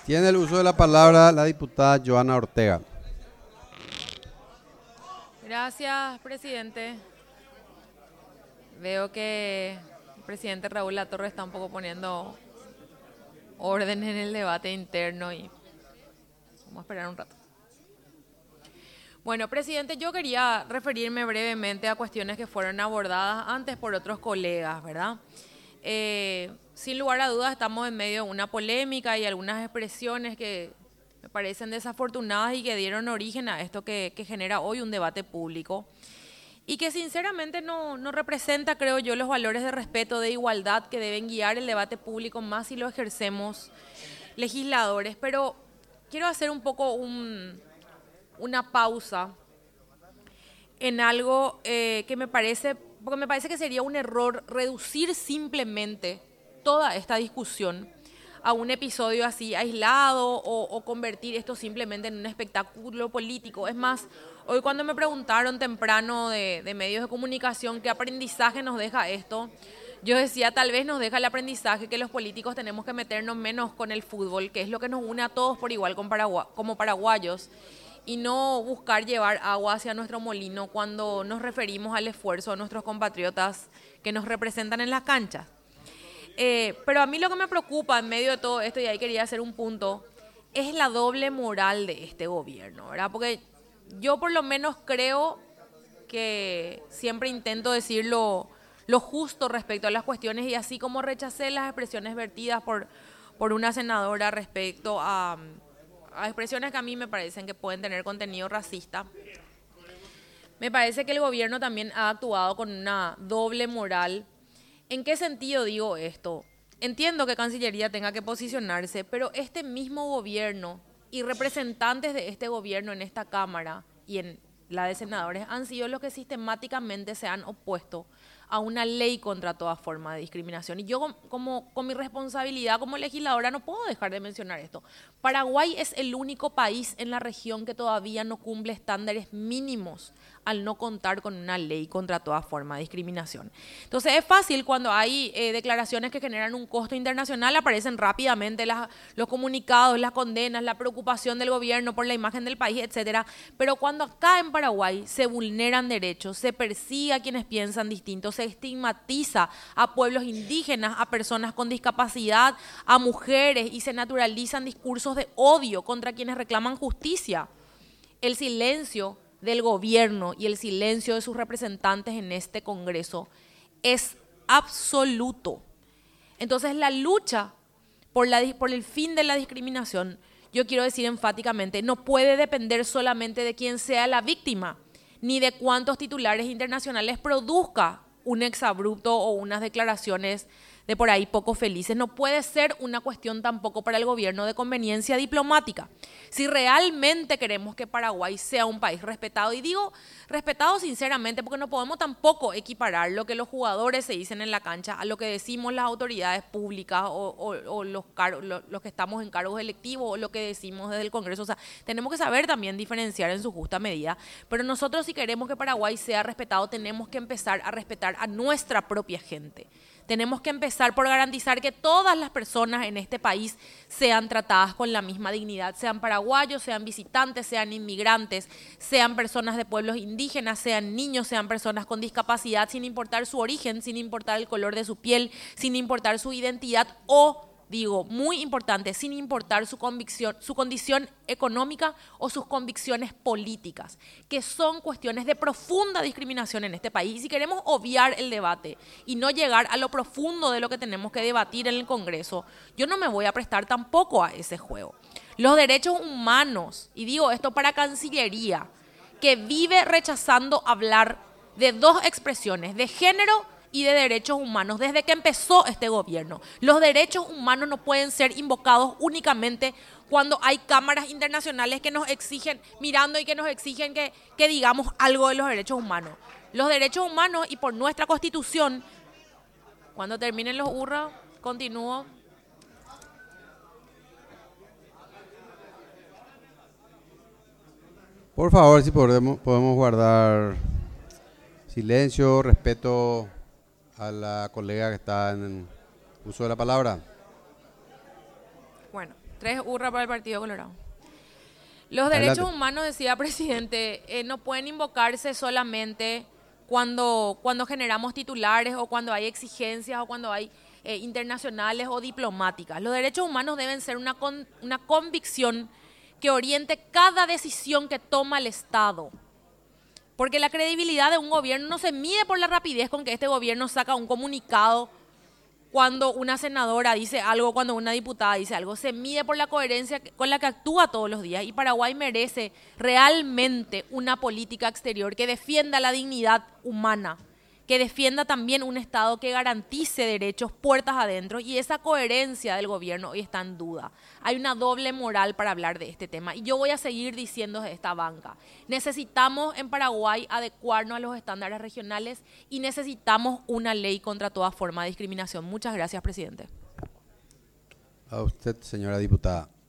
Tiene el uso de la palabra la diputada Joana Ortega. Gracias, presidente. Veo que el presidente Raúl Latorre está un poco poniendo orden en el debate interno y vamos a esperar un rato. Bueno, presidente, yo quería referirme brevemente a cuestiones que fueron abordadas antes por otros colegas, ¿verdad? Sin lugar a dudas estamos en medio de una polémica y algunas expresiones que me parecen desafortunadas y que dieron origen a esto que genera hoy un debate público y que sinceramente no representa, creo yo, los valores de respeto, de igualdad que deben guiar el debate público, más si lo ejercemos legisladores. Pero quiero hacer un poco una pausa en algo que me parece, porque me parece que sería un error reducir simplemente toda esta discusión a un episodio así aislado o convertir esto simplemente en un espectáculo político. Es más, hoy cuando me preguntaron temprano de medios de comunicación qué aprendizaje nos deja esto, yo decía, tal vez nos deja el aprendizaje que los políticos tenemos que meternos menos con el fútbol, que es lo que nos une a todos por igual como paraguayos, y no buscar llevar agua hacia nuestro molino cuando nos referimos al esfuerzo de nuestros compatriotas que nos representan en las canchas. Pero a mí lo que me preocupa en medio de todo esto, y ahí quería hacer un punto, es la doble moral de este gobierno, ¿verdad? Porque yo por lo menos creo que siempre intento decir lo justo respecto a las cuestiones, y así como rechacé las expresiones vertidas por una senadora respecto a expresiones que a mí me parecen que pueden tener contenido racista, me parece que el gobierno también ha actuado con una doble moral. ¿En qué sentido digo esto? Entiendo que Cancillería tenga que posicionarse, pero este mismo gobierno y representantes de este gobierno en esta Cámara y en la de senadores han sido los que sistemáticamente se han opuesto a una ley contra toda forma de discriminación. Y yo con mi responsabilidad como legisladora no puedo dejar de mencionar esto. Paraguay es el único país en la región que todavía no cumple estándares mínimos al no contar con una ley contra toda forma de discriminación. Entonces es fácil cuando hay declaraciones que generan un costo internacional, aparecen rápidamente los comunicados, las condenas, la preocupación del gobierno por la imagen del país, etcétera. Pero cuando acá en Paraguay se vulneran derechos, se persigue a quienes piensan distinto, se estigmatiza a pueblos indígenas, a personas con discapacidad, a mujeres, y se naturalizan discursos de odio contra quienes reclaman justicia, el silencio del gobierno y el silencio de sus representantes en este Congreso es absoluto. Entonces la lucha por el fin de la discriminación, yo quiero decir enfáticamente, no puede depender solamente de quién sea la víctima, ni de cuántos titulares internacionales produzca un exabrupto o unas declaraciones de por ahí poco felices. No puede ser una cuestión tampoco para el gobierno de conveniencia diplomática. Si realmente queremos que Paraguay sea un país respetado, y digo respetado sinceramente porque no podemos tampoco equiparar lo que los jugadores se dicen en la cancha a lo que decimos las autoridades públicas o los que estamos en cargos electivos o lo que decimos desde el Congreso. O sea, tenemos que saber también diferenciar en su justa medida. Pero nosotros, si queremos que Paraguay sea respetado, tenemos que empezar a respetar a nuestra propia gente. Tenemos que empezar por garantizar que todas las personas en este país sean tratadas con la misma dignidad, sean paraguayos, sean visitantes, sean inmigrantes, sean personas de pueblos indígenas, sean niños, sean personas con discapacidad, sin importar su origen, sin importar el color de su piel, sin importar su identidad o, digo, muy importante, sin importar su convicción, su condición económica o sus convicciones políticas, que son cuestiones de profunda discriminación en este país. Y si queremos obviar el debate y no llegar a lo profundo de lo que tenemos que debatir en el Congreso, yo no me voy a prestar tampoco a ese juego. Los derechos humanos, y digo esto para Cancillería, que vive rechazando hablar de dos expresiones, de género y de derechos humanos, desde que empezó este gobierno. Los derechos humanos no pueden ser invocados únicamente cuando hay cámaras internacionales que nos exigen, mirando y que nos exigen que digamos algo de los derechos humanos. Los derechos humanos, y por nuestra Constitución, cuando terminen los hurras, continúo. Por favor, si podemos guardar silencio, respeto a la colega que está en uso de la palabra. Bueno, 3 hurra para el Partido Colorado. Los Adelante. derechos humanos, decía presidente, no pueden invocarse solamente cuando generamos titulares o cuando hay exigencias o cuando hay internacionales o diplomáticas. Los derechos humanos deben ser una convicción que oriente cada decisión que toma el Estado. Porque la credibilidad de un gobierno no se mide por la rapidez con que este gobierno saca un comunicado cuando una senadora dice algo, cuando una diputada dice algo. Se mide por la coherencia con la que actúa todos los días. Y Paraguay merece realmente una política exterior que defienda la dignidad humana, que defienda también un Estado que garantice derechos puertas adentro, y esa coherencia del gobierno hoy está en duda. Hay una doble moral para hablar de este tema y yo voy a seguir diciendo de esta banca. Necesitamos en Paraguay adecuarnos a los estándares regionales y necesitamos una ley contra toda forma de discriminación. Muchas gracias, presidente. A usted, señora diputada.